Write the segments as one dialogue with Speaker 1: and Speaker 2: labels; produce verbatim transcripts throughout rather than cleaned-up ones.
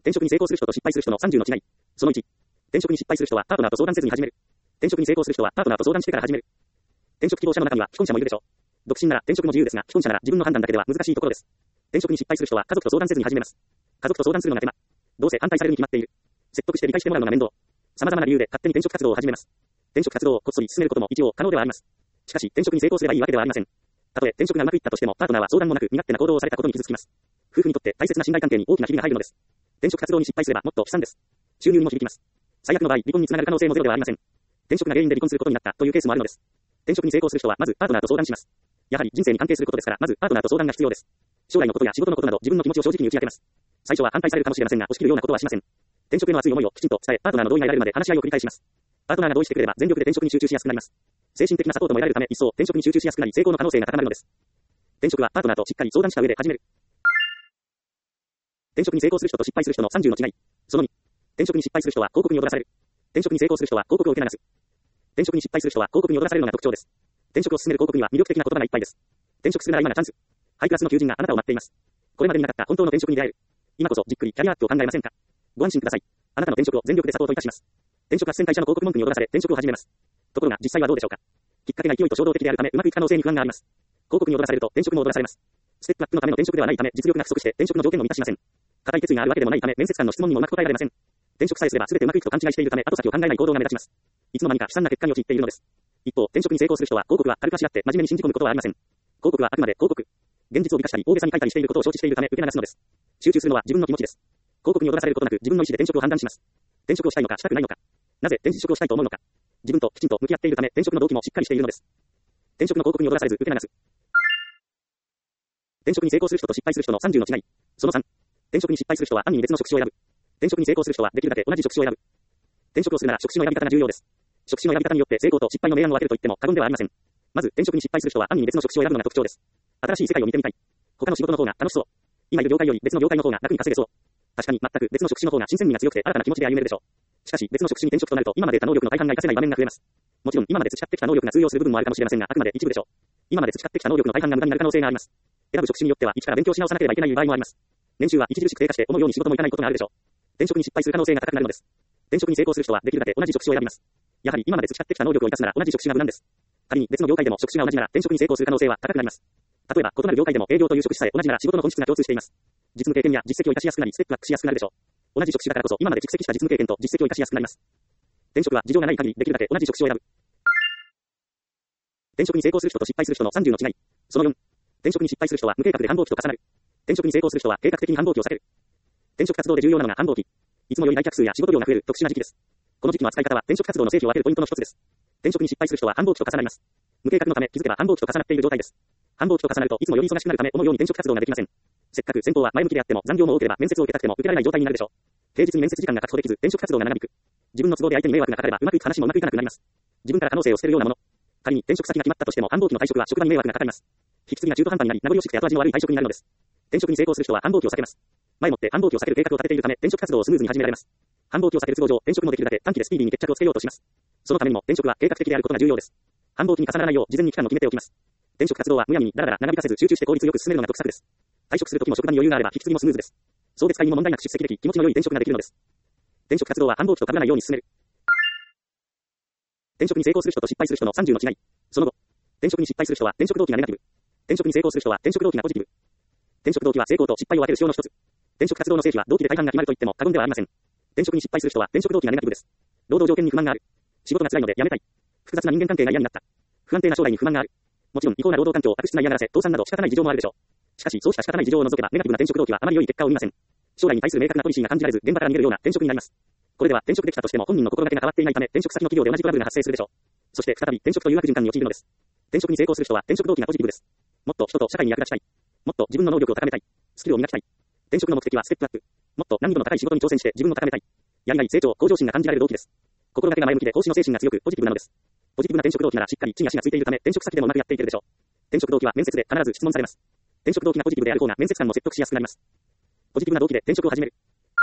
Speaker 1: 転職に成功する人と失敗する人のさんじゅうの違い。そのいち。転職に失敗する人はパートナーと相談せずに始める。転職に成功する人はパートナーと相談してから始める。転職希望者の中には既婚者もいるでしょう。独身なら転職も自由ですが、既婚者なら自分の判断だけでは難しいところです。転職に失敗する人は家族と相談せずに始めます。家族と相談するのが手間。どうせ反対されるに決まっている。説得して理解してもらうのが面倒。様々な理由で勝手に転職活動を始めます。転職活動をこっそり進めることも一応可能ではあります。しかし転職に成功すればいいわけではありません。たとえ転職がうまくいったとしても、パートナーは相談もなく身勝手な行動をされたことに傷つきます。夫婦にとって大切な信頼関係に大きなひびが入るのです。転職活動に失敗すればもっと悲惨です。収入にも響きます。最悪の場合、離婚につながる可能性もゼロではありません。転職が原因で離婚することになったというケースもあるのです。転職に成功する人はまずパートナーと相談します。やはり人生に関係することですから、まずパートナーと相談が必要です。将来のことや仕事のことなど自分の気持ちを正直に打ち明けます。最初は反対されるかもしれませんが、押し切るようなことはしません。転職への熱い思いをきちんと伝え、パートナーの同意が得られるまで話し合いを繰り返します。パートナーが同意してくれれば全力で転職に集中しやすくなります。精神的なサポートも得られるため、一層転職に集中しやすくなり成功の可能性が高まるのです。転職はパートナーとしっかり相談した上で始める。転職に成功する人と失敗する人のさんじゅうの違い。そのに。転職に失敗する人は広告に踊らされる。転職に成功する人は広告を受け流す。転職に失敗する人は広告に踊らされるのが特徴です。転職を進める広告には魅力的な言葉がいっぱいです。転職するなら今がチャンス。ハイクラスの求人があなたを待っています。これまでになかった本当の転職に出会える。今こそじっくりキャリアアップを考えませんか。ご安心ください。あなたの転職を全力でサポートいたします。転職斡旋会社の広告文句に踊らされ転職を始めます。ところが実際はどうでしょうか。きっかけが勢いと衝動的であるためうまくいく可能性に不安があります。広告に踊らされると転職も踊らされます。ステップアップのための転職ではないため実力が不足して転職の条件を満たしません。固い決意があるわけでもないため面接官の質問にもうまく答えられません。転職さえすれば全てうまくいくと勘違いしているため後先を考えない行動が目立ちます。いつの間にか悲惨な結果に陥っているのです。一方、転職に成功する人は広告は軽くあしらって真面目に信じ込むことはありません。広告はあくまで広告。現実を美化したり大げさに書いたりしていることを承知しているため受け流すのです。集中するのは自分の気持ちです。広告に踊らされることなく自分の意思で転職を判断します。転職をしたいのかしたくないのか。なぜ転職をしたいと思うのか。自分ときちんと向き合っているため転職の動機もしっかりしているのです。転職の広告に踊らされず受け流す。転職に成功する人と失敗する人のさんじゅうの違い。そのさん。転職に失敗する人は暗に別の職種を選ぶ。転職に成功する人はできるだけ同じ職種を選ぶ。転職をするなら職種の選び方が重要です。職種の選び方によって成功と失敗の明暗を分けると言っても過言ではありません。まず転職に失敗する人は暗に別の職種を選ぶのが特徴です。新しい世界を見てみたい。他の仕事の方が楽しそう。今いる業界より別の業界の方が楽に稼げそう。確かに全く別の職種の方が新鮮味が強くて新たな気持ちで歩めるでしょう。しかし別の職種に転職となると今まで得た能力の大半が活かせない場面が増えます。もちろん今まで培ってきた能力が通用する部分もあるかもしれませんがあくまで一部でしょう。今まで培ってきた能力の大半が無駄になる可能性があります。選ぶ職種によっては一から勉強し直さなければいけない場合もあります。年収は著しく低下して思うように仕事もいかないことがあるでしょう。転職に失敗する可能性が高くなるのです。転職に成功する人はできるだけ同じ職種を選びます。やはり今まで培ってきた能力を生かすなら同じ職種が無難です。仮に別の業界でも職種が同じなら転職に成功する可能性は高くなります。例えば異なる業界でも営業という職種さえ同じなら仕事の本質が共通しています。実務経験や実績を生かしやすくなりステップアップしやすくなるでしょう。同じ職種だからこそ今まで蓄積した実務経験と実績を生かしやすくなります。転職は事情がない限りできるだけ同じ職種を選ぶ。転職に成功する人と失敗する人のさんじゅうの違い。そのよん。転職に失敗する人は無計画で繁忙期と重なる。転職に成功する人は計画的に繁忙期を避ける。転職活動で重要なのが繁忙期。いつもより来客数や仕事量が増える特殊な時期です。この時期の扱い方は転職活動の成否を分けるポイントの一つです。転職に失敗する人は繁忙期と重なります。無計画のため気づけば繁忙期と重なっている状態です。繁忙期と重なるといつもより忙しくなるため思うように転職活動ができません。せっかく先方は前向きであっても残業も多ければ面接を受けたくても受けられない状態になるでしょう。平日に面接時間が確保できず転職活動が長引く。自分の都合で相手に迷惑がかかればうまくいく話もうまくいかなくなります。自分から可能性を捨てるようなもの。仮に転職先が決まったとしても繁忙期の退職は職場に迷惑がかかります。引き継ぎが中途半端になり名残惜しくて後味の悪い退職になるのです。転職に成功する人は繁忙期を避けます。前もって繁忙期を避ける計画を立てているため転職活動をスムーズに始められます。繁忙期を避ける都合上転職もできるだけ短期でスピーディーに決着をつけようとします。そのためにも転職は計画的であることが重要です。繁忙期に重ならないよう事前に期間を決めておきます。転職活動はむやみにだらだら長引かせず集中して効率よく進めるのが得策です。退職するときも職場に余裕があれば引き継ぎもスムーズです。送別会にも問題なく出席でき気持ちの良い転職ができるのです。転職活動は繁忙期と被らないように進める。転職に成功する人と失敗する人のさんじゅうの違い。その後、転職に失敗する人は転職動機がネガティブ。転職に成功する人は転職動機がポジティブ。転職動機は成功と失敗を分ける指標の一つ。転職活動の成否は動機で大半が決まると言っても過言ではありません。転職に失敗する人は転職動機がネガティブです。労働条件に不満がある。仕事が辛いので辞めたい。複雑な人間関係が嫌になった。不安定な将来に不満がある。もちろん違法な労働環境、悪質な嫌がらせ、倒産など仕方ない事情もあるでしょう。しかしそうした仕方ない事情を除けばネガティブな転職動機はあまり良い結果を生みません。将来に対する明確なポリシーが感じられず現場から逃げるような転職になります。これでは転職できたとしても本人の心がけが変わっていないため転職先の企業で同じトラブルが発生するでしょう。そして再び転職という悪循環に陥るのです。転職に成功する人は転職動機がポジティブです。もっと人と社会に役立ちたい。もっと自分の能力を高めたい。スキルを磨きたい。転職の目的はステップアップ。もっと難易度の高い仕事に挑戦して自分を高めたい。やりがい、成長、向上心が感じられる動機です。心がけが前向きで奉仕の精神が強くポジティブなのです。ポジティブな転職動機ならしっかり地に足がついているため転職先でもうまくやっていけるでしょう。転職動機は面接で必ず質問されます。転職動機がポジティブである方が面接官も説得しやすくなります。ポジティブな動機で転職を始める。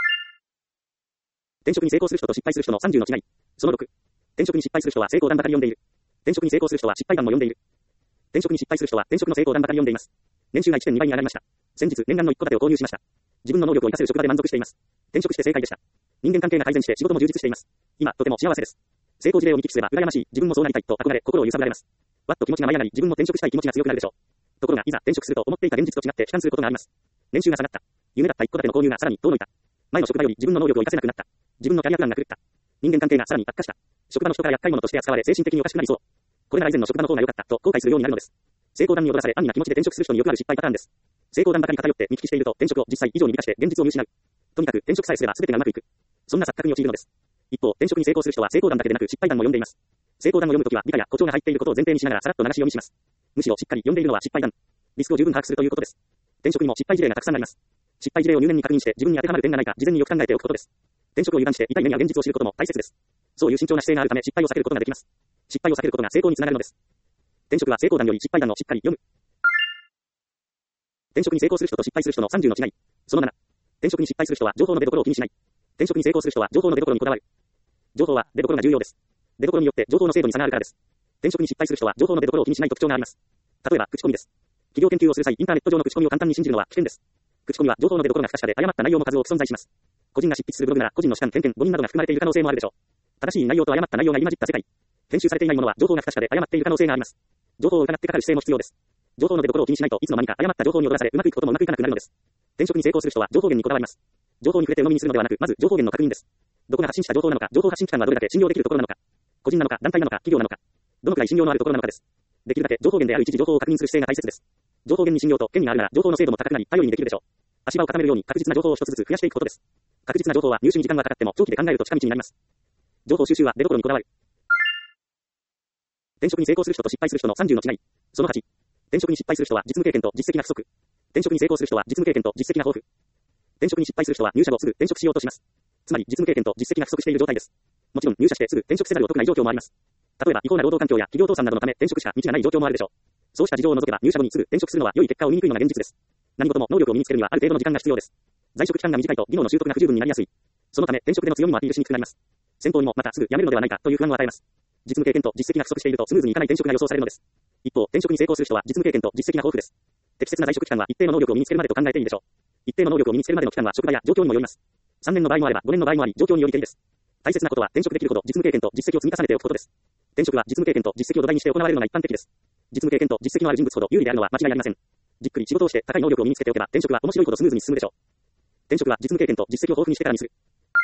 Speaker 1: 転職に成功する人と失敗する人のさんじゅうの違い。そのろく。転職に失敗する人は成功談ばかり読んでいる。転職に成功する人は失敗談も読んでいる。転職に失敗する人は転職の成功談ばかり読んでいます。年収がいってんにばいに上がりました。先日念願の一戸建てを購入しました。 自分の能力を活かせる職場で満足しています。転職して正解でした。人間関係が改善して仕事も充実しています。今、とても幸せです。成功事例を見聞きすれば羨ましい、自分もそうなりたいと憧れ、心を揺さぶられます。わっと気持ちが舞い上がり、自分も転職したい気持ちが強くなるでしょう。ところが、いざ転職すると思っていた現実と違って悲観することがあります。年収が下がった。夢だった一戸建ての購入がさらに遠のいた。前の職場より自分の能力を活かせなくなった。自分のキャリアプランが狂った。人間関係がさらに悪化した。職場の人から厄介者として扱われ精神的におかしくなりそう。これなら以前の職場の方が良かったと後悔するようになるのです。成功談に踊らされ安易な気持ちで転職する人によくある失敗パターンです。成功談ばかり偏って見聞きしていると転職を実際以上に満たして現実を見失う。とにかく転職さえすれば全てがうまくいく。そんな錯覚に陥るのです。一方、転職に成功する人は成功談だけでなく失敗談も読んでいます。成功談を読むときは理科や誇張が入っていることを前提にしながらさらっと流し読みします。むしろしっかり読んでいるのは失敗談。リスクを十分把握するということです。転職にも失敗事例がたくさんあります。失敗事例を入念に確認して自分に当てはまる点がないか事前によく考えておくことです。転職を油断して痛い目に遭う現実を知ることも大切です。そういう慎重な姿勢があるため失敗を避けることができます。失敗を避けることが成功につながるのです。転職は成功談より失敗談をしっかり読む。転職に成功する人と失敗する人のさんじゅうの違い。そのなな。転職に失敗する人は情報の出所を気にしない。転職に成功する人は情報の出所にこだわる。情報は出所が重要です。出所によって情報の精度に差があるからです。転職に失敗する人は情報の出所を気にしない特徴があります。例えば口コミです。企業研究をする際、インターネット上の口コミを簡単に信じるのは危険です。口コミは情報の出所が不確かで誤った内容も数多く存在します。個人が執筆するブログなら個人の主観、偏見、誤認などが含まれている可能性もあるでしょう。正しい内容と誤った内容が入り混じった世界。編集されていないものは情報が不確かで誤っている可能性があります。情報を疑ってかかる姿勢も必要です。情報の出所を気にしないといつの間にか誤った情報に踊らされうまくいくこともうまくいかなくなるのです。転職に成功する人は情報源にこだわります。情報に触れて鵜呑みにするのではなく、まず情報源の確認です。どこが発信した情報なのか、情報発信機関はどれだけ信用できるところなのか、個人なのか団体なのか企業なのか、どのくらい信用のあるところなのかです。できるだけ情報源である一時情報を確認する姿勢が大切です。情報源に信用と権利があるなら情報の精度も高くなり頼りにできるでしょう。足場を固めるように確実な情報を一つずつ増やしていくことです。確実な情報は入手に時間がかかっても長期で考えると近道になります。情報収集は出所にこだわる。転職に成功する人と失敗する人のさんじゅうの違い。そのはち。転職に失敗する人は実務経験と実績が不足。転職に成功する人は実務経験と実績が豊富。転職に失敗する人は入社後すぐ転職しようとします。つまり実務経験と実績が不足している状態です。もちろん入社してすぐ転職せざるを得ない状況もあります。例えば違法な労働環境や企業倒産などのため転職しか道がない状況もあるでしょう。そうした事情を除けば入社後にすぐ転職するのは良い結果を生みにくいのが現実です。何事も能力を身につけるにはある程度の時間が必要です。在職期間が短いと技能の習得が不十分になりやすい。そのため転職での強みもアピールしにくくなります。先方にもまたすぐ辞めるのではないかという不安を与えます。実務経験と実績が不足しているとスムーズにいかない転職が予想されるのです。一方、転職に成功する人は実務経験と実績が豊富です。適切な在職期間は一定の能力を身につけるまでと考えていいでしょう。一定の能力を身につけるまでの期間は職場や状況にもよります。さんねんの場合もあればごねんの場合もあり状況によりけりです。大切なことは転職できるほど実務経験と実績を積み重ねておくことです。転職は実務経験と実績を土台にして行われるのが一般的です。実務経験と実績のある人物ほど有利であるのは間違いありません。じっくり仕事をして高い能力を身につけておけば転職は面白いほどスムーズに進むでしょう。転職は実務経験と実績を豊富にしてからにする。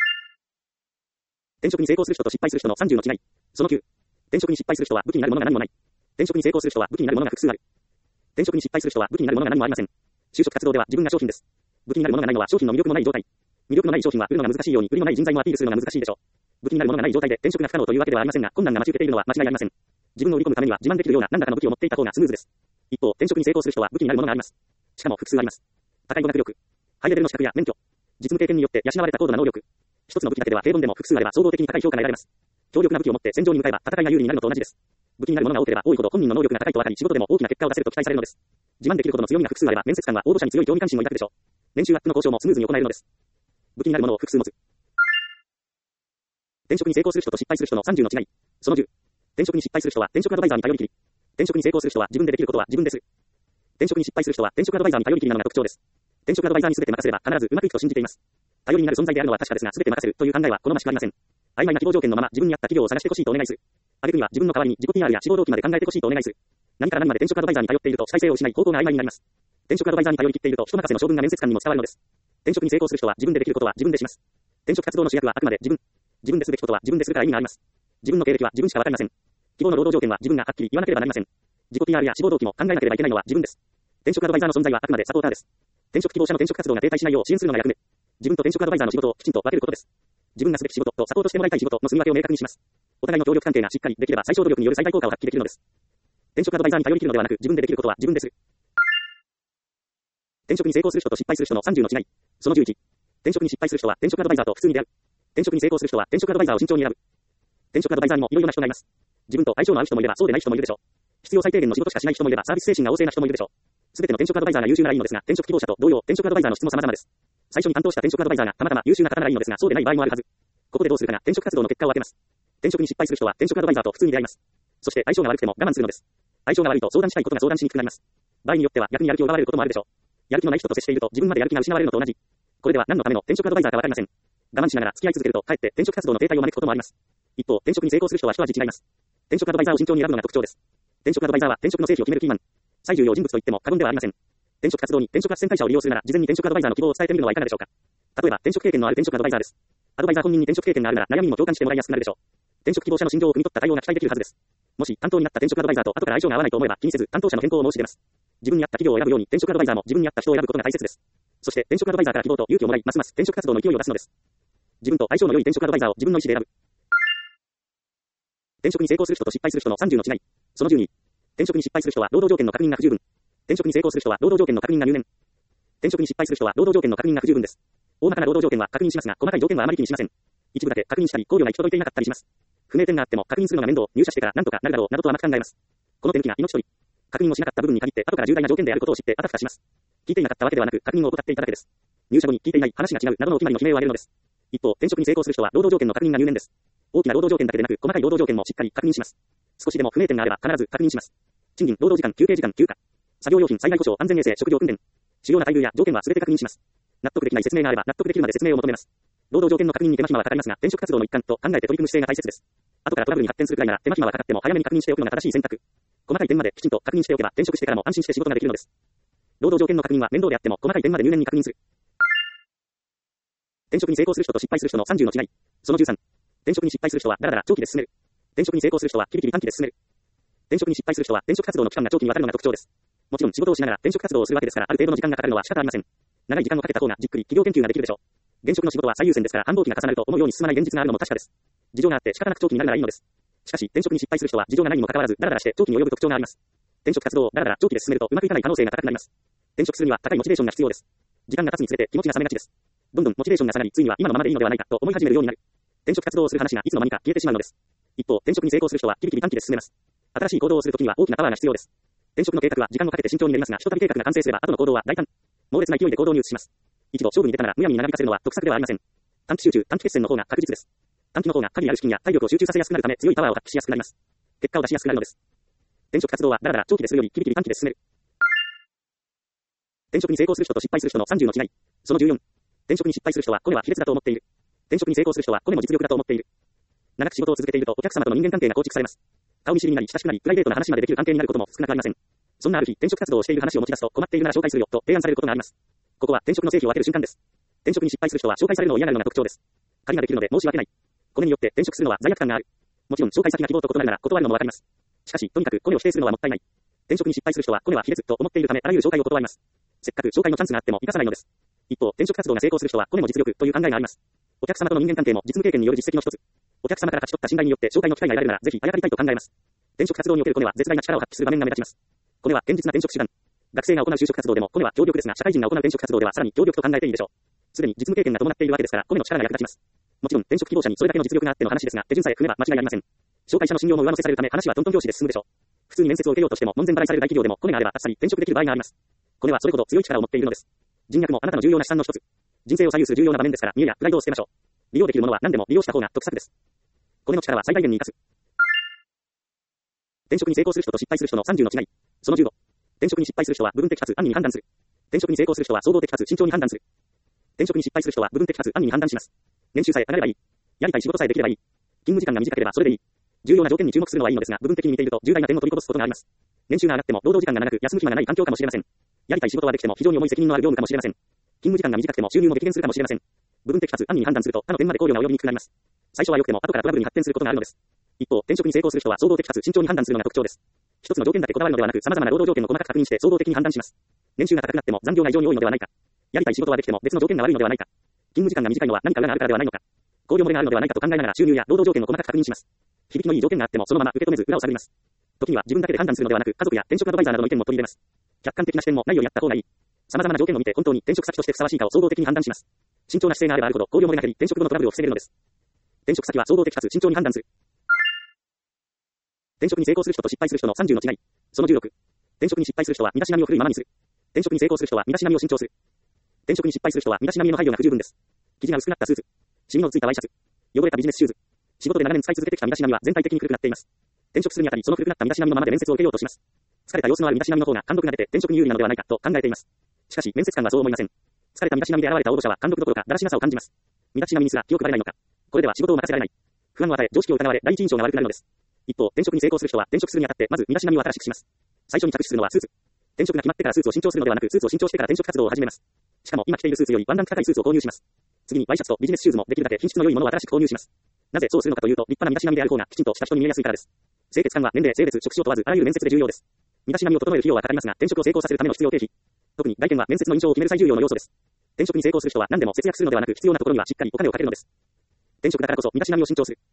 Speaker 1: 転職に成功する人と失敗する人のさんじゅうの違い。そのきゅう。転職に失敗する人は武器になるものが何もない。転職に成功する人は武器になるものが複数ある。転職に失敗する人は武器になるものが何もありません。就職活動では自分が商品です。武器になるものがないのは商品の魅力もない状態。魅力のない商品は売るのが難しいように売りのない人材もアピールするのが難しいでしょう。武器になるものがない状態で転職が不可能というわけではありませんが、困難が待ち受けているのは間違いありません。自分を売り込むためには自慢できるような何らかの武器を持っていた方がスムーズです。一方、転職に成功する人は武器になるものがあります。しかも複数あります。高い語学力、ハイレベルの資格や免許、実務経験によって養われた高度な能力。一つの武器だけでは平凡でも複数あれば総合的に高い評価が得られます。強力な武器を持って戦場に向かえば戦いが有利になるのと同じです。武器になるものが多ければ多いほど本人の能力が高いと分かり仕事でも大きな結果を出せると期待されるのです。自慢できるほどの強みが複数あれば面接官は応募者に強い興味関心を抱くでしょう。年収アップの交渉もスムーズに行えるのです。武器になるものを複数持つ。転職に成功する人と失敗する人のさんじゅうの違い。そのじゅう。転職に失敗する人は転職アドバイザーに頼りきり。転職に成功する人は自分でできることは自分でする。転職に失敗する人は転職アドバイザーに頼りきりなのが特徴です。転職アドバイザーに全て任せれば必ずうまくいくと信じています。頼りになる存在であるのは確かですが全て任せるという考えは好ましくありません。曖昧な希望条件のまま自分に合った企業を探してほしいとお願いする。挙句には自分の代わりに自己 ピーアール や志望動機まで考えてほしいとお願いする。何から何まで転職アドバイザーに頼っていると主体性を失い方向が曖昧になります。転職アドバイザーに頼り切っていると人任せの性分が面接官にも伝わるのです。転職に成功する人は自分でできることは自分でします。転職活動の主役はあくまで自分。自分ですべきことは自分でするから意味があります。自分の経歴は自分しかわかりません。希望の労働条件は自分がはっきり言わなければなりません。自己 ピーアール や志望動機も考えなければいけないのは自分です。転職アドバイザーの存在はあくまでサポーターです。転職希望者の転職活動が停滞しないよう支援するのが役目。自分と転職アドバイザーの仕事をきちんと分けることです。自分がすべき仕事とサポートしてもらいたい仕事の住み分けを明確にします。お互いの協力関係がしっかりできれば最小努力による最大効果を発揮できるのです。転職アドバイザーに頼り切るのではなく自分でできることは自分でする。転職に成功する人と失敗する人のさんじゅうの違い。そのじゅういち。転職に失敗する人は転職アドバイザーと普通に出会う。転職に成功する人は転職アドバイザーを慎重に選ぶ。転職アドバイザーにもいろいろな人がいます。自分と相性の合う人もいればそうでない人もいるでしょう。必要最低限の仕事しかしない人もいればサービス精神が旺盛な人もいるでしょう。すべての転職アドバイザーが優秀ならいいのですが、転職希望者と同様、転職アドバイザーの質も様々です。最初に担当した転職アドバイザーがたまたま優秀な方ならいいのですが、そうでない場合もあるはず。ここでどうするかが転職活動の結果を分けます。転職に失敗する人は転職アドバイザーと普通に出会います。そして相性が悪くても我慢するのです。相性が悪いと相談したいことが相談しにくくなります。場合によっては逆にやる気を奪われることもあるでしょう。やる気のない人と接していると自分までやる気が失われるのと同じ。 これでは何のための転職アドバイザーかわかりません。我慢しながら付き合い続けると、かえって転職活動の停滞を招くこともあります。一方、転職に成功する人は一味違います。転職アドバイザーを慎重に選ぶのが特徴です。転職アドバイザーは転職の成否を決めるキーマン。最重要人物といっても過言ではありません。転職活動に転職斡旋会社を利用するなら、事前に転職アドバイザーの希望を伝えてみるのはいかがでしょうか。例えば、転職経験のある転職アドバイザーです。アドバイザー本人に転職経験があるなら、悩みにも共感してもらいやすくなるでしょう。転職希望者の心情を汲み取った対応が期待できるはずです。もし担当になった転職アドバイザーと後から相性が合わないと思えば気にせず担当者の変更を申し出ます。自分に合った企業を選ぶように転職アドバイザーも自分に合った人を選ぶことが大切です。そして転職アドバイザーから希望と勇気をもらい、ますます転職活動の勢いを出すのです。自分と相性の良い転職アドバイザーを自分の意思で選ぶ。転職に成功する人と失敗する人のさんじゅうの違い。そのじゅうに。転職に失敗する人は労働条件の確認が不十分。転職に成功する人は労働条件の確認が入念。転職に失敗する人は労働条件の確認が不十分です。大まかな労働条件は確認しますが、細かい条件はあまり気にしません。一部だけ確認したり、考慮が行き届いていなかったりします。不明点があっても確認するのが面倒、入社してから何とかなるだろうなどと甘く考えます。この手抜きが命取り。確認をしなかった部分に限って後から重大な条件であることを知ってあたふたします。聞いていなかったわけではなく、確認を怠っていただけです。入社後に聞いていない話が違うなどのお決まりの悲鳴を上げるのです。一方、転職に成功する人は労働条件の確認が入念です。大きな労働条件だけでなく、細かい労働条件もしっかり確認します。少しでも不明点があれば必ず確認します。賃金、労働時間、休憩時間、休暇、作業用品、災害故障、安全衛生、職業訓練、主要な待遇や条件は全て確認します。納得できない説明があれば納得できるまで説明を求めます。労働条件の確認に手間暇はかかりますが、転職活動の一環と考えて取り組む姿勢が大切です。後からトラブルに発展するくらいなら手間暇はかかっても早めに確認しておくのが正しい選択。細かい点まできちんと確認しておけば転職してからも安心して仕事ができるのです。労働条件の確認は面倒であっても細かい点まで入念に確認する。転職に成功する人と失敗する人のさんじゅうの違い。そのじゅうさん。転職に失敗する人はだらだら長期で進める。転職に成功する人はキビキビ短期で進める。転職に失敗する人は転職活動の期間が長期にわたるのが特徴です。もちろん仕事をしながら転職活動をするわけですからある程度の時間がかかるのは仕方ありません。長い時間をかけた方がじっくり企業研究ができるでしょう。現職の仕事は最優先ですから繁忙期が重なると思うように進まない現実があるのも確かです。事情があって仕方なく長期になるならいいのです。しかし転職に失敗する人は事情がないにもかかわらずダラダラして長期に及ぶ特徴があります。転職活動をダラダラ長期で進めるとうまくいかない可能性が高くなります。転職するには高いモチベーションが必要です。時間が経つにつれて気持ちが冷めがちです。どんどんモチベーションが下がり、ついには今のままでいいのではないかと思い始めるようになる。転職活動をする話がいつの間にか消えてしまうのです。一方、転職に成功する人はキビキビ短期で進めます。新しい行動をするときには大きなパワーが必要です。転職の計画は時間をかけて慎重に練りますが、ひとたび計画が完成すれば後の行動は大胆。猛烈な勢いで行動に移します。一度勝負に出たならむやみに長引かせるのは得策ではありません。短期集中、短期決戦の方が確実です。短期の方が限りある資金や体力を集中させやすくなるため強いパワーを発揮しやすくなります。結果を出しやすくなるのです。転職活動はだらだら長期でするよりキビキビ短期で進める。転職に成功する人と失敗する人のさんじゅうの違い。そのじゅうよん。転職に失敗する人はコネは卑劣だと思っている。転職に成功する人はコネも実力だと思っている。長く仕事を続けているとお客様との人間関係が構築されます。顔見知りになり親しくなりプライベートな話までできる関係になることも少なくありません。そんなある日、転職活動をしている話を持ち出すと困っているなら紹介するよと提案されることがあります。ここは転職の成否を分ける瞬間です。転職に失敗する人は紹介されるのを嫌がるのが特徴です。借りができるので申し訳ない。コネによって転職するのは罪悪感がある。もちろん紹介先が希望と異なるなら断るのもわかります。しかしとにかくコネを否定するのはもったいない。転職に失敗する人はコネは卑劣と思っているためあらゆる紹介を断ります。せっかく紹介のチャンスがあっても生かさないのです。一方、転職活動が成功する人はコネも実力という考えがあります。お客様との人間関係も実務経験による実績の一つ。お客様から勝ち取った信頼によって紹介の機会が得られるならぜひあやかりたいと考えます。転職活動におけるコネは絶大な力を発揮する場面が目立ちます。コネは堅実な転職手段。学生が行う就職活動でもコネは強力ですが社会人が行う転職活動ではさらに強力と考えていいでしょう。すでに実務経験が伴っているわけですからコネの力が役立ちます。もちろん転職希望者にそれだけの実力があっての話ですが手順さえ踏めば間違いありません。紹介者の信用も上乗せされるため話はトントン拍子で進むでしょう。普通に面接を受けようとしても門前払いされる大企業でもコネがあればあっさり転職できる場合があります。コネはそれほど強い力を持っているのです。人脈もあなたの重要な資産の一つ。人生を左右する重要な場面ですから見栄やプライドを捨てましょう。利用できるものは何でも利用した方が得策です。コネの力は最大限に生かす。転職に成功する人と失敗する人のさんじゅうの違い。そのじゅうご。転職に失敗する人は部分的かつ安易に判断する。転職に成功する人は総合的かつ慎重に判断する。転職に失敗する人は部分的かつ安易に判断します。年収さえ上がればいい。やりたい仕事さえできればいい。勤務時間が短ければそれでいい。重要な条件に注目するのはいいのですが、部分的に見ていると重大な点を取りこぼすことがあります。年収が上がっても労働時間が長く休む暇がない環境かもしれません。やりたい仕事はできても非常に重い責任のある業務かもしれません。勤務時間が短くても収入も激減するかもしれません。部分的かつ安易に判断すると他の点まで考慮が及びにくくなります。最初は良くても後からトラブルに発展することがあるのです。一方、転職に成功する人は総合的かつ慎重に判断するのが特徴です。一つの条件だけこだわるのではなく、様々な労働条件を細かく確認して総合的に判断します。年収が高くなっても残業が異常に多いのではないか。やりたい仕事はできても別の条件が悪いのではないか。勤務時間が短いのは何か裏があるからではないのか。考慮漏れがあるのではないかと考えながら収入や労働条件を細かく確認します。響きのいい条件があってもそのまま受け止めず裏を探ります。時には自分だけで判断するのではなく、家族や転職アドバイザーなどの意見も取り入れます。客観的な視点もないよりあった方がいい。様々な条件を見て本当に転職先としてふさわしいかを総合的に判断します。慎重な姿勢があればあるほど考慮漏れが減り転職後のトラブルを防げるのです。転職先は総合的かつ慎重に判断する。転職に成功する人と失敗する人のさんじゅうの違い。そのじゅうろく。転職に失敗する人は身だしなみを古いままにする。転職に成功する人は身だしなみを新調する。転職に失敗する人は身だしなみへの配慮が不十分です。生地が薄くなったスーツ、シミのついたワイシャツ、汚れたビジネスシューズ。仕事で長年使い続けてきた身だしなみは全体的に古くなっています。転職するにあたりその古くなった身だしなみのままで面接を受けようとします。疲れた様子のある身だしなみの方が貫禄が出て転職に有利なのではないかと考えています。しかし面接官はそう思いません。 疲れた身だしなみで現れた応募者は貫禄どころかだらしなさを感じます。身だしなみにすら気を配れないのか。これでは仕事を任せられない。不安を与え、常識を疑われ、第一印象が悪くなるのです。一方、転職に成功する人は転職するにあたって、まず身だしなみを新しくします。最初に着手するのはスーツ。転職が決まってからスーツを新調するのではなく、スーツを新調してから転職活動を始めます。しかも今着ているスーツよりワンランク高いスーツを購入します。次にワイシャツとビジネスシューズもできるだけ品質の良いものを新しく購入します。なぜそうするのかというと、立派な身だしなみである方がきちんとした人に見えやすいからです。清潔感は年齢、性別、職種を問わずあらゆる面接で重要です。身だしなみを整える費用はかかりますが、転職を成功させるための必要経費。特に外見は面接の印象を決める最重要の要素です。転職に成功する人は何でも節約するのではなく、必要なところにはしっかりお金をかけるのです。転職だからこそ身だしなみを新調する。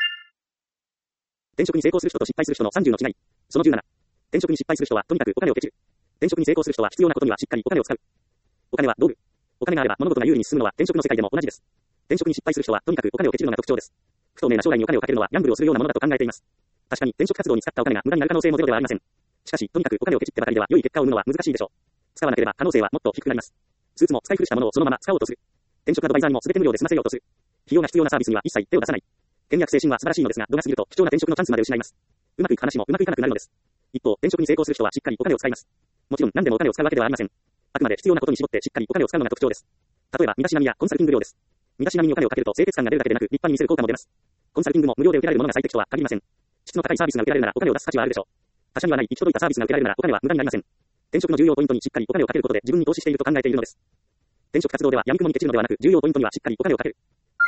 Speaker 1: 転職に成功する人と失敗する人のさんじゅうの違い。そのじゅうなな。転職に失敗する人はとにかくお金をケチる。転職に成功する人は必要なことにはしっかりお金を使う。お金は道具。お金があれば物事が有利に進むのは転職の世界でも同じです。転職に失敗する人はとにかくお金をケチるのが特徴です。不透明な将来にお金をかけるのはギャンブルをするようなものだと考えています。確かに転職活動に使ったお金が無駄になる可能性もゼロではありません。しかし、とにかくお金をケチってばかりでは良い結果を生むのは難しいでしょう。使わなければ可能性はもっと低くなります。スーツも使い古したものをそのまま使おうとする。転職アドバイザーにも全て無料で済ませようとする。費用が必要なサービスには一切手を出さない。倹約精神は素晴らしいのですが、度が過ぎると貴重な転職のチャンスまで失います。うまくいく話もうまくいかなくなるのです。一方、転職に成功する人はしっかりお金を使います。もちろん何でもお金を使うわけではありません。あくまで必要なことに絞ってしっかりお金を使うのが特徴です。例えば、身だしなみやコンサルティング料です。身だしなみにお金をかけると清潔感が出るだけでなく、立派に見せる効果も出ます。コンサルティングも無料で受けられるものが最適とは限りません。質の高いサービスが受けられるならお金を出す価値はあるでしょう。他社にはない行き届いたサービスが受けられるならお金は無駄になりません。転職の重要ポイントにしっかりお金をかけることで自分に投資していると考えているのです。転職活動では闇雲にケチるのではなく、重要ポイントにはしっかりお金をかける。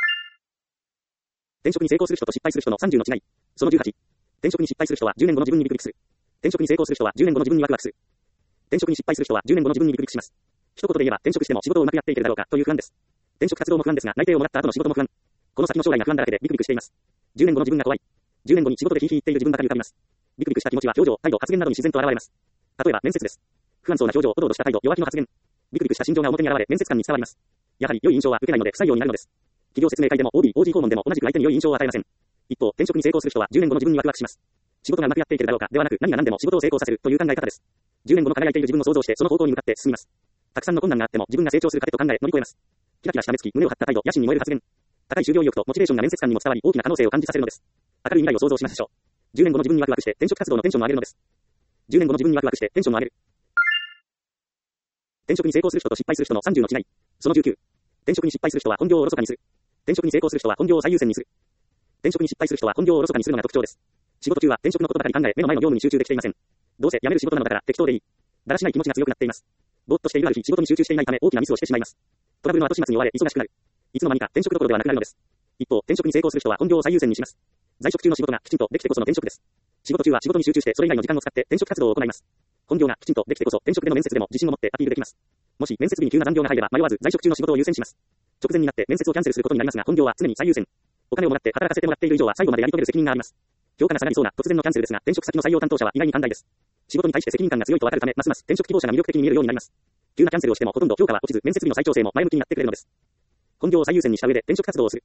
Speaker 1: 転職に成功する人と失敗する人のさんじゅうの違い。そのじゅうはち。転職に失敗する人はじゅうねんごの自分にビクビクする。転職に成功する人はじゅうねんごの自分にワクワクする。転職に失敗する人はじゅうねんごの自分にビクビクします。一言で言えば転職しても仕事をうまくやっていけるだろうかという不安です。転職活動も不安ですが、内定をもらった後の仕事も不安。この先の将来が不安だらけでビクビクしています。じゅうねんごの自分が怖い。じゅうねんごに仕事でヒーヒー言っている自分ばかり浮かびます。ビクビクした気持ちは表情、態度、発言などに自然と現れます。例えば面接です。不安そうな表情、おどおどした態度、弱気の発言。ビクビクした心情が表に現れ、面接官に伝わります。やはり良い印象は受けないので不採用になるのです。企業説明会でも オービー、オージー 訪問でも同じく相手に良い印象を与えません。一方、転職に成功する人はじゅうねんごの自分にワクワクします。仕事がうまくやっていけるだろうかではなく、何が何でも仕事を成功させるという考え方です。じゅうねんごの輝いている自分を想像してその方向に向かって進みます。たくさんの困難があっても自分が成長する糧と考え乗り越えます。キラキラした目つき、胸を張った態度、野心に燃える発言。高い就業意欲とモチベーションが面接官にも伝わり、大きな可能性を感じさせるのです。明るい未来を想像しましょう。じゅうねんごの自分にワクワクして転職活動のテンションを上げるのです。じゅうねんごの自分にワクワクしてテンションを上げる。転職に成功する人と失敗する人のさんじゅうの違い。そのじゅうきゅう。転職に失敗する人は本業をおろそかにする。転職に成功する人は本業を最優先にする。転職に失敗する人は本業をおろそかにするのが特徴です。仕事中は転職のことばかり考え、目の前の業務に集中できていません。どうせ辞める仕事なのだから適当でいい。だらしない気持ちが強くなっています。ぼーっとしているある日、仕事に集中していないため大きなミスをしてしまいます。トラブルの後始末に追われ忙しくなる。いつの間にか転職どころではなくなるのです。一方、転職に成功する人は本業を最優先にします。在職中の仕事がきちんとできてこその転職です。仕事中は仕事に集中してそれ以外の時間を使って転職活動を行います。本業がきちんとできてこそ転職での面接でも自信を持ってアピールできます。もし面接日に急な残業が入れば迷わず在職中の仕事を優先します。直前になって面接をキャンセルすることになりますが、本業は常に最優先。お金をもらって働かせてもらっている以上は最後までやり遂げる責任があります。評価が下がりそうな突然のキャンセルですが、転職先の採用担当者は意外に寛大です。仕事に対して責任感が強いとわかるため、ますます転職希望者が魅力的に見えるようになります。急なキャンセルをしてもほとんど評価は落ちず、面接日の再調整も前向きになってくれるのです。本業を最優先にした上で転職活動をする。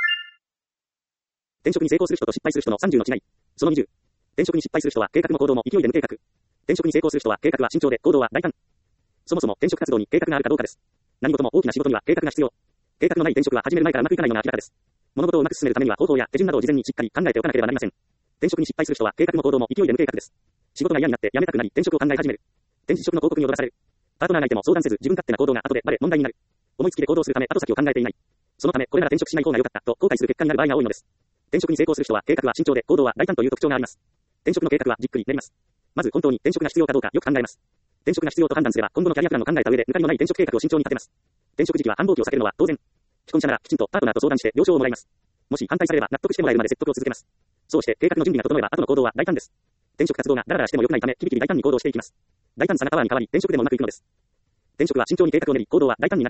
Speaker 1: 転職に成功する人と失敗する人のさんじゅうの違い。そのにじゅう。転職に失敗する人は計画も行動も勢いで無計画。転職に成功する人は計画は慎重で行動は大胆。そもそも転職活動に計画があるかどうかです。何事も大きな仕事には計画が必要。計画のない転職は始める前からうまくいかないのが明らかです。物事をうまく進めるためには方法や手順などを事前にしっかり考えておかなければなりません。転職に失敗する人は計画も行動も勢いで無計画です。仕事が嫌になって辞めたくなり転職を考え始める。転職の広告に踊らされる。パートナーがいても相談せず自分勝手な行動が後でバレ問題になる。思いつきで行動するため後先を考えていない。そのためこれなら転職しない方が良かったと後悔する結果になる場合が多いのです。転職に成功する人は計画は慎重で行動は大胆という特徴があります。転職の計画はじっくり練ります。まず本当に転職が必要かどうかよく考えます。転職が必要と判断すれば今後のキャリアプランを考えた上で抜かりのない転職計画を慎重に立てます。転職時期は繁忙期を避けるのは当然。既婚者ならきちんとパートナーと相談して了承をもらいます。もし反対されれば納得してもらえるまで説得を続けます。そうして計画の準備が整えば後の行動は大胆です。転職活動がダラダラしても良くないためキビキビ大胆に行動していきます。大胆さがパワーに変わり転職でもうまくいくのです。転職は慎重に計画を練り行動は大胆になる。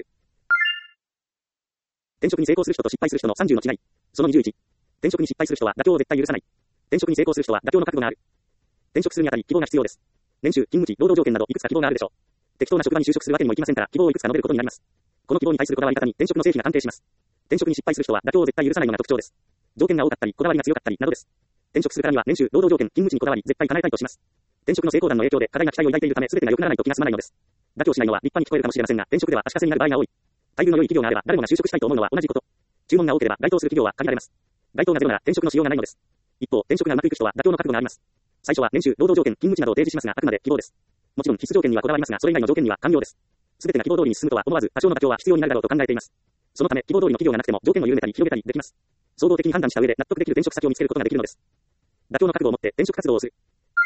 Speaker 1: 転職に成功する人と失敗する人のさんじゅうの違い。そのにじゅういち。転職に失敗する人は妥協を絶対許さない。転職に成功する人は妥協の覚悟がある。転職するにあたり希望が必要です。年収、勤務地、労働条件などいくつか希望があるでしょう。適当な職場に就職するわけにもいきませんから希望をいくつか述べることになります。この希望に対するこだわり方に転職の成否が関係します。転職に失敗する人は妥協を絶対許さないのが特徴です。条件が多かったりこだわりが強かったりなどです。転職するからには年収、労働条件、勤務地にこだわり絶対叶えたいとします。転職の成功談の影響で過大な期待を抱いているため全てが良くならないと気が済まないのです。妥協しないのは立派に聞こえるかもしれませんが転職では足かせになる場合が多い。待遇の良い企業があれば誰もが就職したいと思うのは同じこと。注文が多ければ該当する企業は限られます。該当がゼロなら転職のしようがないのです。一方、転職がうまくいく人は妥協の覚悟があります。最初は年収、労働条件、勤務地などを提示しますがあくまで希望です。もちろん必須条件にはこだわりますがそれ以外の条件には寛容です。 すべてが希望通りに進むとは思わず、多少の妥協は必要になるだろうと考えています。そのため、希望通りの企業がなくても条件を緩めたり広げたりできます。総合的に判断した上で納得できる転職先を見つけることができるのです。妥協の覚悟を持って転職活動をする。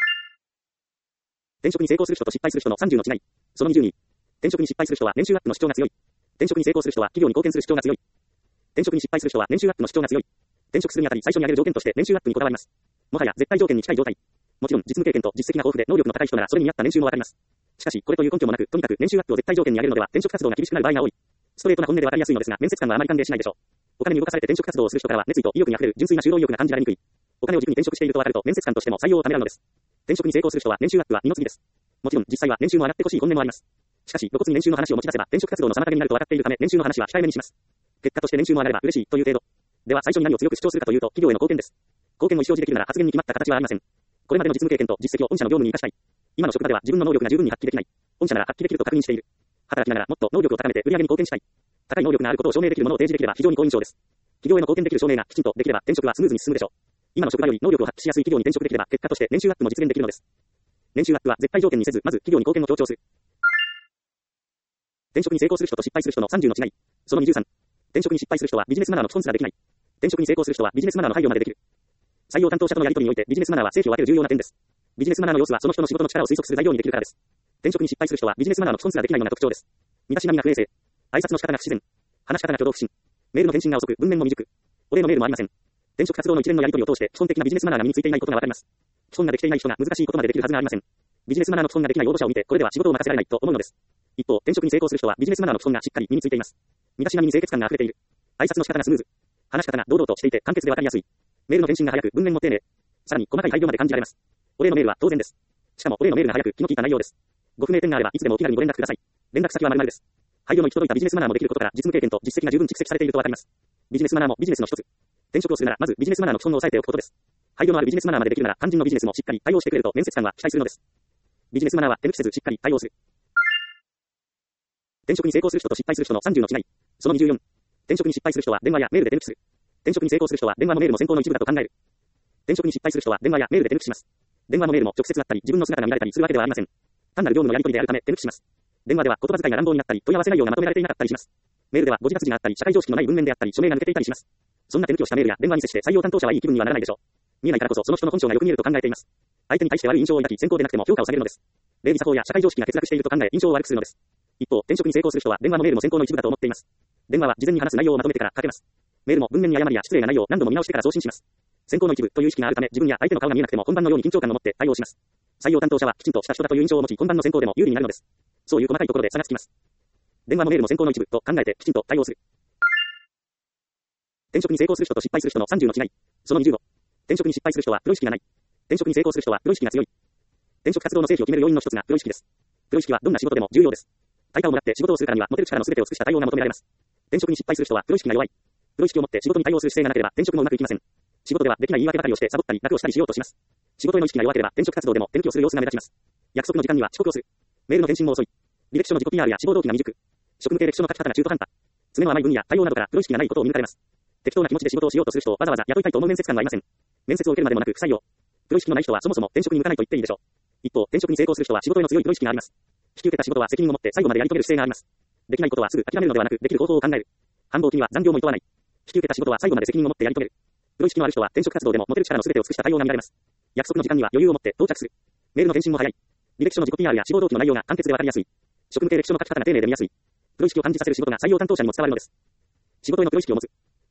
Speaker 1: 転職に成功する人と失敗する人のさんじゅうの違い。そのにじゅうに。転職に失敗する人は年収アップの主張が強い。転職に成功する人は企業に貢献する主張が強い。転職に失敗する人は年収アップの主張が強い。転職するにあたり最初に挙げる条件として年収アップにこだわります。もはや絶対条件に近い状態。もちろん実務経験と実績が豊富で能力の高い人ならそれに合った年収もわかります。しかしこれという根拠もなく、とにかく年収アップを絶対条件に挙げるのでは転職活動が厳しくなる場合が多い。ストレートな本音でわかりやすいのですが、面接官はあまり歓迎しないでしょう。お金に動かされて転職活動をする人からは熱意と意欲にあふれる純粋な就労意欲が感じられにくい。お金を軸に転職しているとわかると面接官としても採用をためらうのです。転職に成功する人は年収アップは二の次です。もちろん実際は年収も上がってほしい本音もあります。しかし露骨に年収の話を持ち出せば転職活動の妨げになると分かっているため年収の話は控えめにします。結果として年収も上がれば嬉しいという程度。では最初に何を強く主張するかというと企業への貢献です。貢献を意思表示できるなら発言に決まった形はありません。これまでの実務経験と実績を御社の業務に生かしたい。今の職場では自分の能力が十分に発揮できない。御社なら発揮できると確認している。働きながらもっと能力を高めて売り上げに貢献したい。高い能力があることを証明できるものを提示できれば非常に好印象です。企業への貢献できる証明がきちんとできれば転職はスムーズに進むでしょう。今の職場より能力を発揮しやすい企業に転職できれば結果として年収アップも実現できるのです。年収アップは絶対条件にせず、まず企業に貢献を強調する。転職に成功する人と失敗する人のさんじゅうの違い。そのにじゅうさん。転職に失敗する人はビジネスマナーの基本すらできない。転職に成功する人はビジネスマナーの配慮までできる。採用担当者とのやり取りにおいてビジネスマナーは成否を分ける重要な点です。ビジネスマナーの様子はその人の仕事の力を推測する材料にできるからです。転職に失敗する人はビジネスマナーの基本すらできないのが特徴です。身だしなみが不衛生。挨拶の仕方が不自然。話し方が挙動不審。メールの返信が遅く、文面も未熟。お礼のメールもありません。転職活動の一連のやり取りを通して基本的なビジネスマナーが身についていないことがわかります。基本ができていない人が難しいことまでできるはずがありません。ビジネスマナーの基本ができない応募者を見てこれでは仕事を任せられないと思うのです。一方、転職に成功する人はビジネスマナーの基本がしっかり身についています。身だしなみに清潔感が溢れている。挨拶の仕方がスムーズ。話し方が堂々としていて簡潔でわかりやすい。メールの返信が早く、文面も丁寧。さらに細かい配慮まで感じられます。お礼のメールは当然です。しかもお礼のメールが早く気の利いた内容です。ご不明点があればいつでもお気軽にご連絡ください。連絡先は〇〇です。配慮の行き届いたビジネスマナーもできることから実務経験と実績が十分蓄積されているとわかります。ビジネスマナーもビジネスの一つ。転職をするならまずビジネスマナーの基本を押さえておくことです。配慮のあるビジネスマナーまでできるなら肝心のビジネスもしっかり対応してくれると面接官は期待するのです。ビジネスマナーは手抜きせずしっかり対応する。転職に成功する人と失敗する人のさんじゅうの違い。そのにじゅうよん。転職に失敗する人は電話やメールで手抜きする。転職に成功する人は電話もメールも選考の一部だと考える。転職に失敗する人は電話やメールで手抜きします。電話もメールも直接会ったり自分の姿が見られたりするわけではありません。単なる業務のやり取りであるため手抜きします。電話では言葉遣いが乱暴になったり問い合わせ内容がまとめられていなかったりします。メールでは誤字脱字があったり社会常識のない文面であったり署名が抜けていたりします。そんな手抜きをしたメールや電話に接して採用担当者はいい気分にはならないでしょう。見えないからこそその人の本性がよく見えると考えています。相手に対して悪い印象を抱き先行でなくても評価を下げるのです。礼儀作法や社会常識が欠落していると考え印象を悪くするのです。一方、転職に成功する人は電話もメールも選考の一部だと思っています。電話は事前に話す内容をまとめてからかけます。メールも文面に誤りや失礼な内容を何度も見直してから送信します。選考の一部という意識があるため自分や相手の顔が見えなくても本番のように緊張感を持って対応します。採用担当者はきちんとした人だという印象を持ち本番の選考でも有利になるのです。そういう細かいところで差がつきます。電話もメールも選考の一部と考えてきちんと対応する。転職に成功する人と失敗する人のさんじゅうの違い。そのにじゅうご。転職に失敗する人はプロ意識がない。転職に成功する人はプロ意識が強い。転職活動の成否を決める要因の一つがプロ意識です。プロ意識はどんな仕事でも重要です。対価をもらって仕事をするからには持てる力の全てを尽くした対応が求められます。転職に失敗する人はプロ意識が弱い。プロ意識を持って仕事に対応する姿勢がなければ転職もうまくいきません。仕事ではできない言い訳ばかりをしてサボったり楽をしたりしようとします。仕事への意識が弱ければ転職活動でも手抜きをする様子が目立ちます。約束の時間には遅刻をする。メールの返信も遅い。履歴書の自己 ピーアール や志望動機が未熟。職務経歴書の書き方が中途半端。詰めの甘い文や対応などからプロ意識がないことを見抜かれます。適当な気持ちで仕事をしようとする人をわざわざ雇いたいと思う面接官はいません。面接を受けるまでもなく不採用。プロ意識のない人はそもそも転職に向かないと言っていいでしょう。一方、転職に成功する人は仕事への強いプロ意識があります。引き受けた仕事は責任を持って最後までやり遂げる姿勢があります。できないことはすぐ諦めるのではなく、できる方法を考える。繁忙期には残業も厭わない。引き受けた仕事は最後まで責任を持ってやり遂げる。プロ意識のある人は転職活動でも持てる力の全てを尽くした対応が見られます。約束の時間には余裕を持って到着する。メールの返信も早い。履歴書の自己 ピーアール や志望動機の内容が簡潔でわかりやすい。職務経歴書の書き方が丁寧で見やすい。プロ意識を感じさせる仕事が採用担当者にも伝わるのです。仕事へのプロ意識を持つ。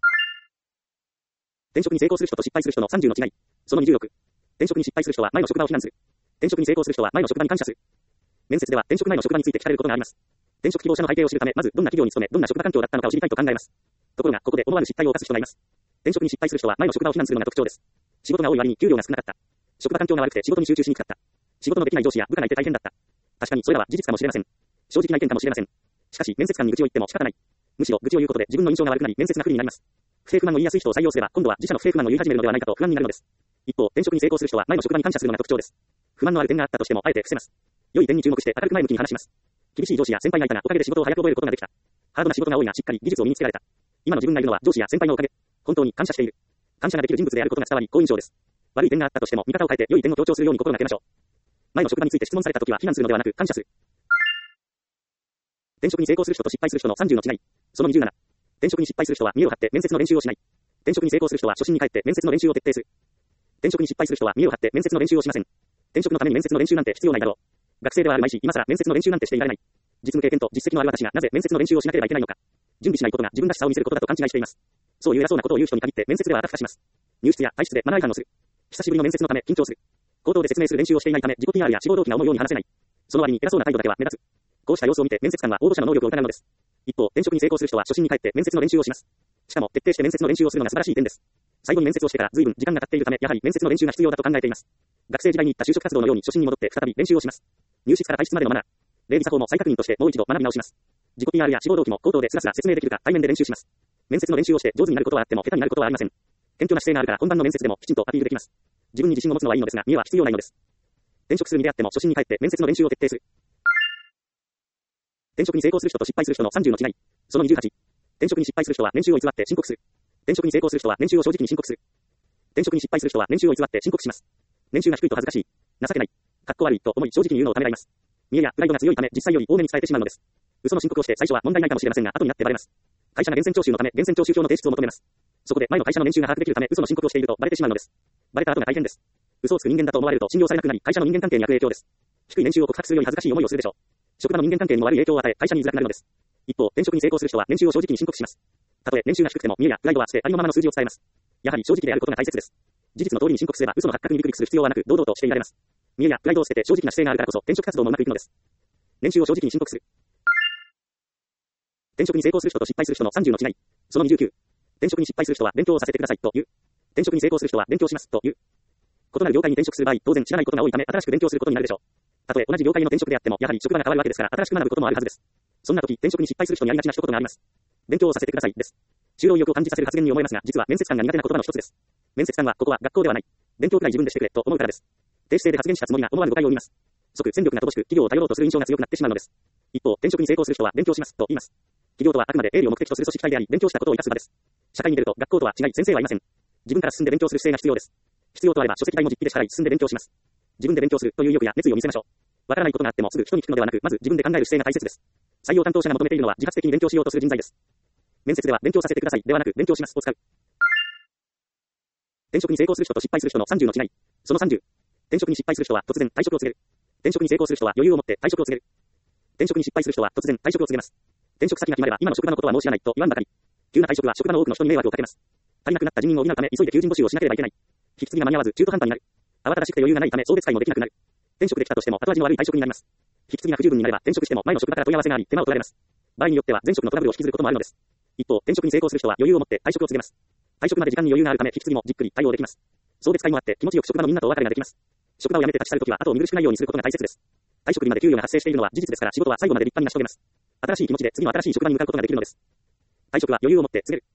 Speaker 1: 転職に成功する人と失敗する人のさんじゅうの違い。そのにじゅうろく。転職に失敗する人は前の職場を非難する。転職に成功する人は前の職場に感謝する。面接では転職前の職場について聞かれることがあります。転職希望者の背景を知るため、まずどんな企業に勤め、どんな職場環境だったのかを知りたいと考えます。ところが、ここで思わぬ失態を犯す人がいます。転職に失敗する人は前の職場を非難するのが特徴です。仕事が多い割に給料が少なかった。職場環境が悪くて仕事に集中しにくかった。仕事のできない上司や部下がいて大変だった。確かにそれらは事実かもしれません。正直な意見かもしれません。しかし、面接官に愚痴を言っても仕方ない。むしろ愚痴を言うことで自分の印象が悪くなり面接が不利になります。不正不満を言いやすい人を採用すれば、今度は自社の不正不満を言い始めるのではないかと不安になるのです。一方、転職に成功する人は前の職場に感謝するのが特徴です。不満のある点があったとしてもあえて伏せます。良い点に注目して明るく前向きに話します。厳しい上司や先輩がいたがおかげで仕事を早く覚えることができた。ハードな仕事が多いがしっかり技術を身につけられた。今の自分がいるのは上司や先輩のおかげ。本当に感謝している。感謝ができる人物であることが伝わり好印象です。悪い点があったとしても見方を変えて良い点を強調するように心がけましょう。前の職場について質問されたときは非難するのではなく感謝する。 転職に成功する人と失敗する人のさんじゅうの違い。そのにじゅうなな。転職に失敗する人は見栄を張って面接の練習をしない。転職に成功する人は初心に帰って面接の練習を徹底する。転職に失敗する人は見栄を張って面接の練習をしません。転職のために面接の練習なんて必要ないだろう。学生ではあるまいし、今更面接の練習なんてしていられない。実務経験と実績のある私がなぜ面接の練習をしなければいけないのか。準備しないことが自分らしさを見せることだと勘違いしています。そういう偉そうなことを言う人に限って面接ではあたふたします。入室や退室でマナー違反をする。久しぶりの面接のため緊張する。口頭で説明する練習をしていないため自己 ピーアール や志望動機が思うように話せない。その割に偉そうな態度だけは目立つ。こうした様子を見て面接官は応募者の能力を疑うのです。一方、転職に成功する人は初心に帰って面接の練習をします。しかも徹底して面接の練習をするのが素晴らしい点です。最後に面接をしてから随分時間が経っているため、やはり面接の練習が必要だと考えています。学生時代に行った就職活動のように初心に戻って再び練習をします。入室から退室までのマナー、礼儀作法も再確認としてもう一度学び直します。自己 ピーアール や志望動機も口頭でスラスラ説明できるか対面で練習します。面接の練習をして上手になることはあっても下手になることはありません。謙虚な姿勢があるから本番の面接でもきちんとアピールできます。自分に自信を持つのはいいのですが、見栄は必要ないのです。転職する身であっても初心に帰って面接の練習を徹底する。転職に成功する人と失敗する人のさんじゅうの違い。そのにじゅうはち。転職に失敗する人は年収を偽って申告する。転職に成功する人は年収を正直に申告する。転職に失敗する人は年収を偽って申告します。年収が低いと恥ずかしい、情けない、かっこ悪いと思い正直に言うのをためらいます。見栄やプライドが強いため実際より多めに伝えてしまうのです。嘘の申告をして最初は問題ないかもしれませんが後になってバレます。会社が源泉徴収のため源泉徴収票の提出を求めます。そこで前の会社の年収が把握できるため嘘の申告をしているとバレてしまうのです。バレた後が大変です。嘘をつく人間だと思われると信用されなくなり会社の人間関係に悪影響です。低い年収を告白するより恥ずかしい思いをするでしょう。職場の人間関係にも悪い影響を与え会社に居づらくなるのです。一方、転職に成功する人は年収を正直に申告します。たとえ年収が低くても見栄やプライドは捨てありのままの数字を伝えます。やはり正直であることが大切です。事実の通りに申告すれば嘘の発覚にビクビクする必要はなく堂々としていられます。見栄やプライドを捨てて正直な姿勢があるからこそ転職活動もうまくいくのです。年収を正直に申告する。転職に成功する人と失敗する人のさんじゅうの違い。そのにじゅうきゅう。転職に失敗する人は勉強をさせてくださいと言う。転職に成功する人は勉強しますと言う。異なる業界に転職する場合、当然知らないことが多いため新しく勉強することになるでしょう。たとえ同じ業界の転職であってもやはり職場が変わるわけですから新しく学ぶこともあるはずです。そんな時、転職に失敗する人にありがちな一言があります。勉強をさせてくださいです。就労意欲を感じさせる発言に思えますが、実は面接官が苦手な言葉の一つです。面接官はここは学校ではない。勉強くらい自分でしてくれと思うからです。低姿勢で発言したつもりが思わぬ誤解を生みます。即戦力が乏しく企業を頼ろうとする印象が強くなってしまうのです。一方、転職に成功する人は勉強しますと言います。企業とはあくまで営利を目的とする組織体であり、勉強したことを生かす場です。社会に出ると学校とは違い先生はいません。自分から進んで勉強する姿勢が必要です。必要とあれば書籍代も実費で支払い進んで勉強します。自分で勉強するという意欲や熱意を見せましょう。わからないことがあってもすぐ人に聞くのではなく、まず自分で考える姿勢が大切です。採用担当者が求めているのは自発的に勉強しようとする人材です。面接では勉強させてくださいではなく勉強しますを使う。転職に成功する人と失敗する人のさんじゅうの違い。そのさんじゅう。転職に失敗する人は突然退職を告げる。転職に成功する人は余裕を持って退職を告げる。転職に失敗する人は突然退職を告げます。転職先が決まれば今の職場のことは申し上ないと言わんばかり。急な退職は職場の多くの人に迷惑をかけます。足りなくなった人員を補うため急いで求人募集をしなければいけない。引き継ぎが間に合わず中途半端になる。慌ただしくて余裕がないため送別会もできなくなる。転職できたとしても後味の悪い退職になります。引き継ぎが不十分になれば転職しても前の職場から問い合わせがあり手間を取られます。場合によっては前職のトラブルを引きずることもあるのです。一方、転職に成功する人は余裕を持って退職を告げます。退職まで時間に余裕があるため引き継ぎもじっくり対応できます。送別会もあって気持ちよく職場のみんなとお別れができます。職場を辞めて立ち去るときは後を見苦しくないようにすることが大切です。退職日まで給与が発生しているのは事実ですから仕事は最後まで立派に成し遂げます。新しい気持ちで次の新しい職場に向かうことができるのです。退職は余裕を持って告げる。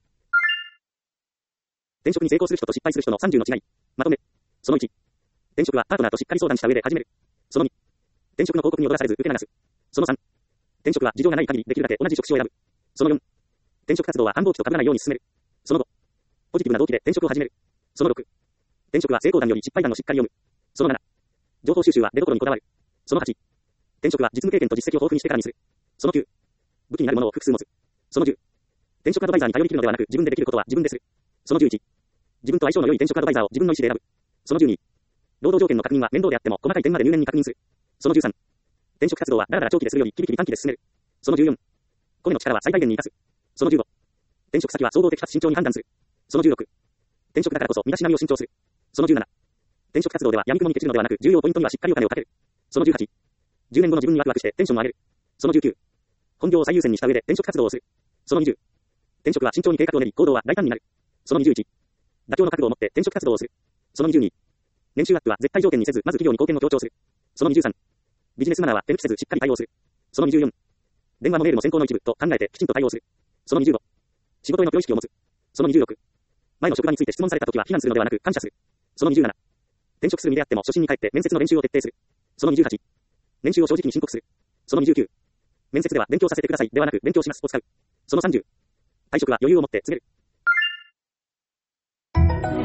Speaker 1: 転職に成功する人と失敗する人のさんじゅうの違い。まとめ。そのいち。転職はパートナーとしっかり相談した上で始める。そのに。転職の広告に踊らされず受け流す。そのさん。転職は事情がない限りできるだけ同じ職種を選ぶ。そのよん。転職活動は繁忙期と被らないように進める。そのご。ポジティブな動機で転職を始める。そのろく。転職は成功談より失敗談をしっかり読む。そのなな。情報収集は出所にこだわる。そのはち。転職は実務経験と実績を豊富にしてからにする。そのきゅう。武器になるものを複数持つ。そのじゅう。転職アドバイザーに頼り切るのではなく自分でできることは自分でする。そのじゅういち。自分と相性の良い転職アドバイザーを自分の意思で選ぶ。そのじゅうに。労働条件の確認は面倒であっても細かい点まで入念に確認する。そのじゅうさん。転職活動はだらだら長期でするよりキビキビ短期で進める。そのじゅうよん。個の力は最大限に生かす。そのじゅうご。転職先は総合的かつ慎重に判断する。そのじゅうろく。転職だからこそ身だしなみを慎重する。そのじゅうなな。転職活動では闇雲にケチるのではなく重要ポイントにはしっかりお金をかける。そのじゅうはち。じゅうねんごの自分にワクワクしてテンションを上げる。そのじゅうきゅう。本業を最優先にした上で転職活動をする。そのにじゅう。転職は慎重に計画を練り行動は大胆になる。そのにじゅういち。妥協の覚悟を持って転職活動をする。そのにじゅうに。年収アップは絶対条件にせずまず企業に貢献を強調する。そのにじゅうさん。ビジネスマナーは手抜きせずしっかり対応する。そのにじゅうよん。電話もメールも選考の一部と考えてきちんと対応する。そのにじゅうご。仕事へのプロ意識を持つ。そのにじゅうろく。前の職場について質問されたときは非難するのではなく感謝する。そのにじゅうなな。転職する身であっても初心に帰って面接の練習を徹底する。そのにじゅうはち。年収を正直に申告する。そのにじゅうきゅう。面接では勉強させてくださいではなく勉強しますを使う。そのさんじゅう。退職は余裕を持って告げる。